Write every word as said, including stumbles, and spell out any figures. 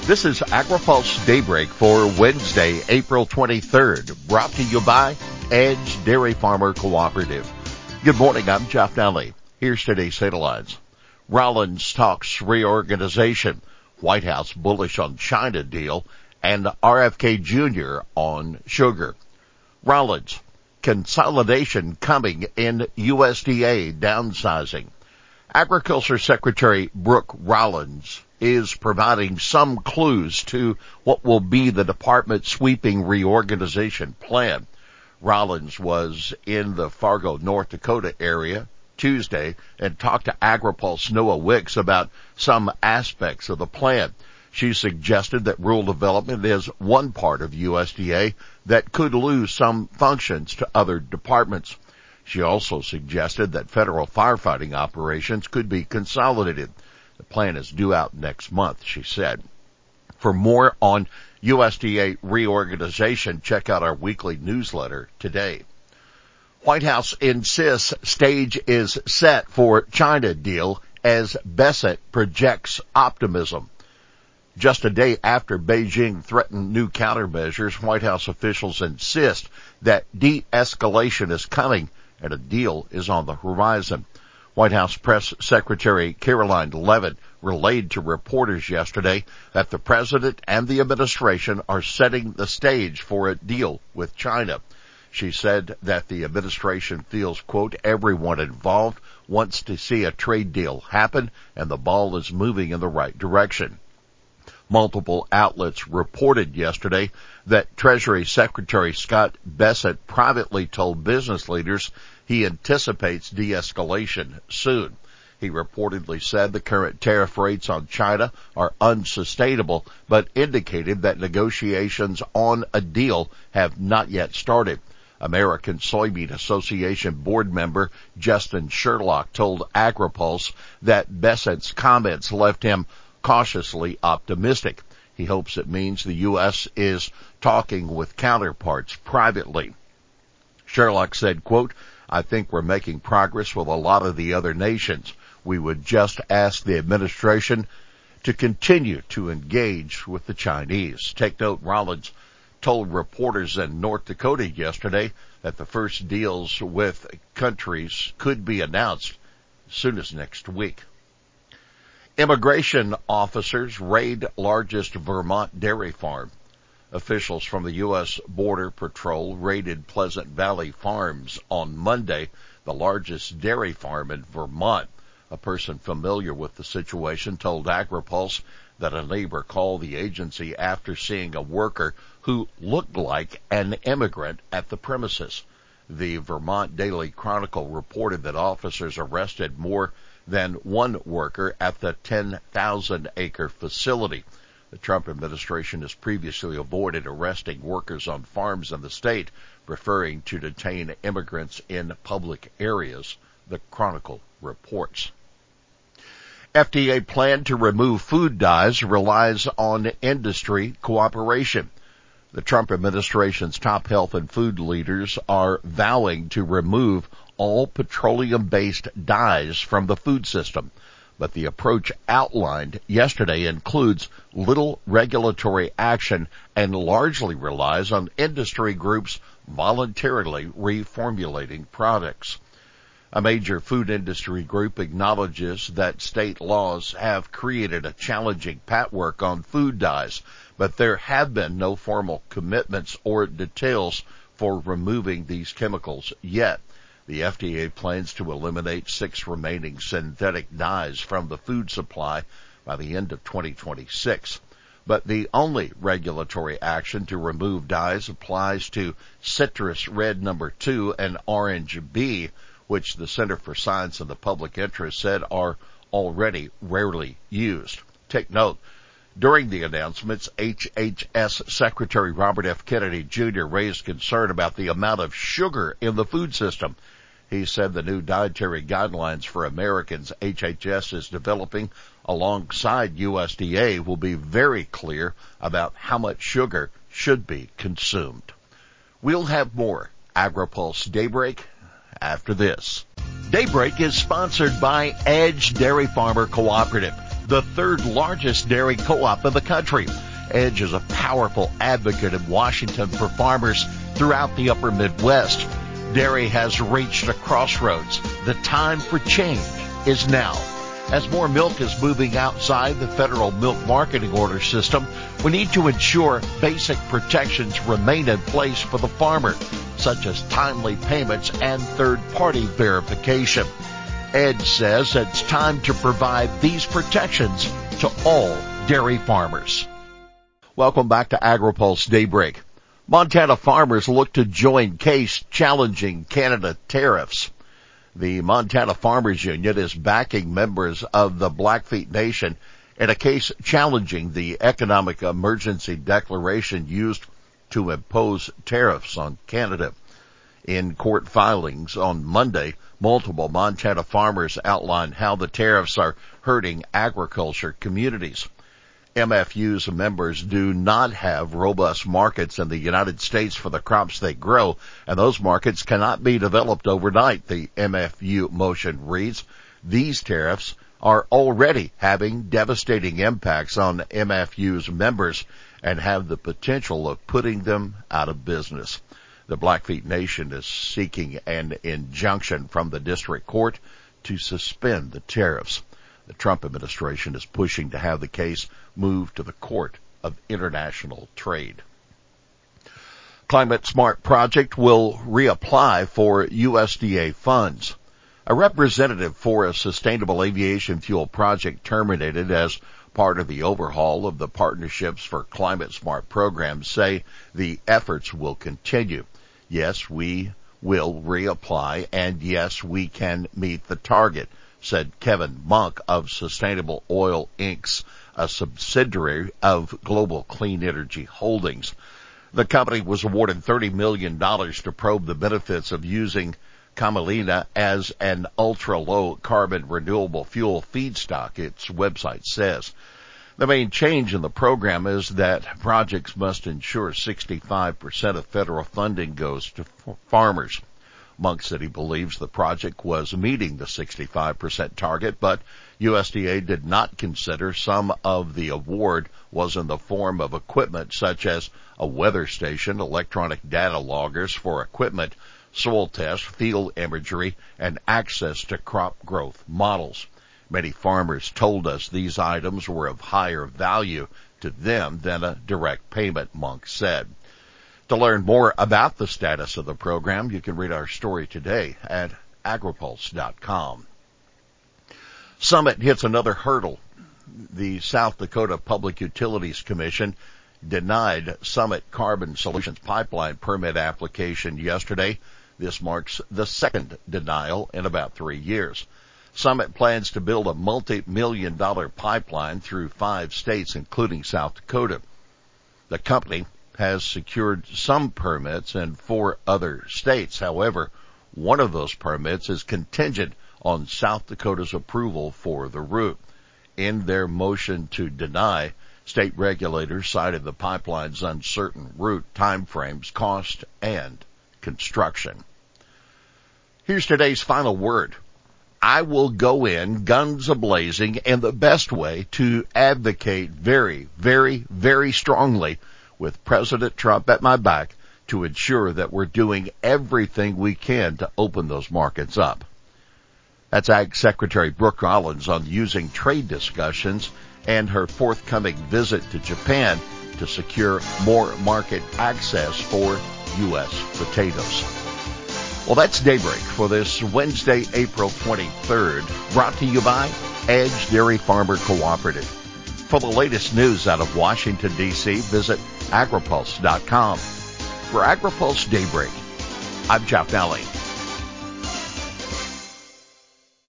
This is AgriPulse Daybreak for Wednesday, April twenty-third, brought to you by Edge Dairy Farmer Cooperative. Good morning, I'm Jeff Daly. Here's today's headlines. Rollins talks reorganization, White House bullish on China deal, and R F K Junior on sugar. Rollins, consolidation coming in U S D A downsizing. Agriculture Secretary Brooke Rollins is providing some clues to what will be the department's sweeping reorganization plan. Rollins was in the Fargo, North Dakota area Tuesday and talked to AgriPulse Noah Wicks about some aspects of the plan. She suggested that rural development is one part of U S D A that could lose some functions to other departments. She also suggested that federal firefighting operations could be consolidated. The plan is due out next month, she said. For more on U S D A reorganization, check out our weekly newsletter today. White House insists stage is set for China deal as Bessent projects optimism. Just a day after Beijing threatened new countermeasures, White House officials insist that de-escalation is coming and a deal is on the horizon. White House Press Secretary Karoline Leavitt relayed to reporters yesterday that the president and the administration are setting the stage for a deal with China. She said that the administration feels, quote, everyone involved wants to see a trade deal happen and the ball is moving in the right direction. Multiple outlets reported yesterday that Treasury Secretary Scott Bessent privately told business leaders he anticipates de-escalation soon. He reportedly said the current tariff rates on China are unsustainable, but indicated that negotiations on a deal have not yet started. American Soybean Association board member Justin Sherlock told AgriPulse that Bessent's comments left him cautiously optimistic. He hopes it means the U S is talking with counterparts privately. Sherlock said, quote, I think we're making progress with a lot of the other nations. We would just ask the administration to continue to engage with the Chinese. Take note, Rollins told reporters in North Dakota yesterday that the first deals with countries could be announced as soon as next week. Immigration officers raid largest Vermont dairy farm. Officials from the U S Border Patrol raided Pleasant Valley Farms on Monday, the largest dairy farm in Vermont. A person familiar with the situation told AgriPulse that a neighbor called the agency after seeing a worker who looked like an immigrant at the premises. The Vermont Daily Chronicle reported that officers arrested more than one worker at the ten thousand acre facility. The Trump administration has previously avoided arresting workers on farms in the state, preferring to detain immigrants in public areas, the Chronicle reports. F D A plan to remove food dyes relies on industry cooperation. The Trump administration's top health and food leaders are vowing to remove all petroleum-based dyes from the food system. But the approach outlined yesterday includes little regulatory action and largely relies on industry groups voluntarily reformulating products. A major food industry group acknowledges that state laws have created a challenging patchwork on food dyes, but there have been no formal commitments or details for removing these chemicals yet. The F D A plans to eliminate six remaining synthetic dyes from the food supply by the end of twenty twenty-six. But the only regulatory action to remove dyes applies to citrus red number two and orange B, which the Center for Science and the Public Interest said are already rarely used. Take note, during the announcements, H H S Secretary Robert F. Kennedy Junior raised concern about the amount of sugar in the food system. He said the new dietary guidelines for Americans H H S is developing alongside U S D A will be very clear about how much sugar should be consumed. We'll have more AgriPulse Daybreak after this. Daybreak is sponsored by Edge Dairy Farmer Cooperative. the third largest dairy co-op in the country. Edge is a powerful advocate in Washington for farmers throughout the upper Midwest. Dairy has reached a crossroads. The time for change is now. As more milk is moving outside the federal milk marketing order system, we need to ensure basic protections remain in place for the farmer, such as timely payments and third-party verification. Edge says it's time to provide these protections to all dairy farmers. Welcome back to AgriPulse Daybreak. Montana farmers look to join case challenging Canada tariffs. The Montana Farmers Union is backing members of the Blackfeet Nation in a case challenging the economic emergency declaration used to impose tariffs on Canada. In court filings on Monday, multiple Montana farmers outlined how the tariffs are hurting agriculture communities. M F U's members do not have robust markets in the United States for the crops they grow, and those markets cannot be developed overnight, the M F U motion reads. These tariffs are already having devastating impacts on M F U's members and have the potential of putting them out of business. The Blackfeet Nation is seeking an injunction from the district court to suspend the tariffs. The Trump administration is pushing to have the case moved to the Court of International Trade. Climate Smart Project will reapply for U S D A funds. A representative for a sustainable aviation fuel project terminated as part of the overhaul of the Partnerships for Climate Smart program say the efforts will continue. Yes, we will reapply, and yes, we can meet the target, said Kevin Monk of Sustainable Oil Incorporated, a subsidiary of Global Clean Energy Holdings. The company was awarded thirty million dollars to probe the benefits of using camelina as an ultra-low carbon renewable fuel feedstock, its website says. The main change in the program is that projects must ensure sixty-five percent of federal funding goes to farmers. Monk said he believes the project was meeting the sixty-five percent target, but U S D A did not consider some of the award was in the form of equipment such as a weather station, electronic data loggers for equipment, soil tests, field imagery, and access to crop growth models. Many farmers told us these items were of higher value to them than a direct payment, Monk said. To learn more about the status of the program, you can read our story today at agripulse dot com. Summit hits another hurdle. The South Dakota Public Utilities Commission denied Summit Carbon Solutions pipeline permit application yesterday. This marks the second denial in about three years. Summit plans to build a multi-million dollar pipeline through five states, including South Dakota. The company has secured some permits in four other states. However, one of those permits is contingent on South Dakota's approval for the route. In their motion to deny, state regulators cited the pipeline's uncertain route, timeframes, cost, and construction. Here's today's final word. I will go in guns a-blazing in the best way to advocate very, very, very strongly with President Trump at my back to ensure that we're doing everything we can to open those markets up. That's Ag Secretary Brooke Rollins on using trade discussions and her forthcoming visit to Japan to secure more market access for U S potatoes. Well, that's Daybreak for this Wednesday, April twenty-third, brought to you by Edge Dairy Farmer Cooperative. For the latest news out of Washington, D C, visit agripulse dot com. For AgriPulse Daybreak, I'm Jeff Nally.